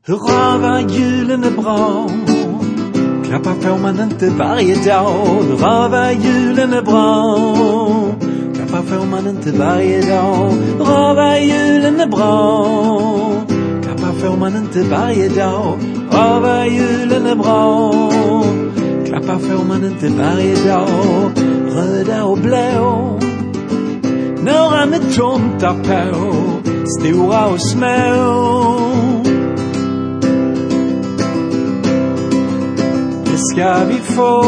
Hurra vad julen är bra. Klappar får man inte varje dag. Hurra vad julen är bra. Klappar får man inte varje dag. Hurra vad julen är bra. Klappar får man inte varje dag. Hurra vad julen är bra. Klappar får man inte varje dag. Röda och blå, några med tomtar på, stora och små. Det ska vi få.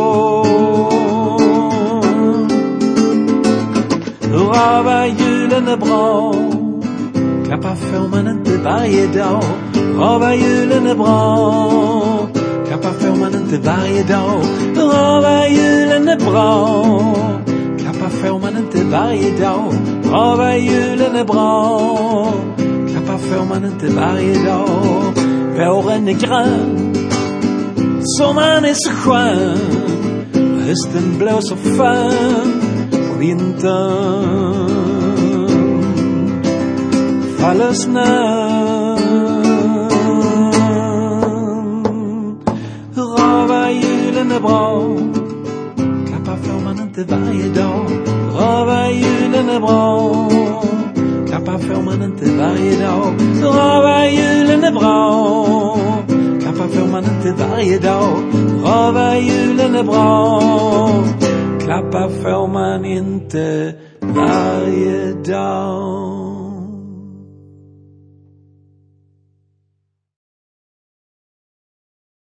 Hurra vad julen är bra. Klappar får man inte varje dag. Hurra vad julen är bra. Klappar får man inte varje dag. Hurra vad julen är bra. Klappar får man inte varje dag. Hurra vad julen är bra. Klappar får man inte varje dag. Våren är grön, sommaren är så skön, hösten blåser skön och vintern faller snön. Hurra vad julen är bra. Klappar får man inte varje dag. Hurra vad julen är bra. Klappar får man inte varje dag. Hurra vad julen är bra. Klappar får man inte varje dag. Hurra vad julen är bra. Klappar får man inte varje dag.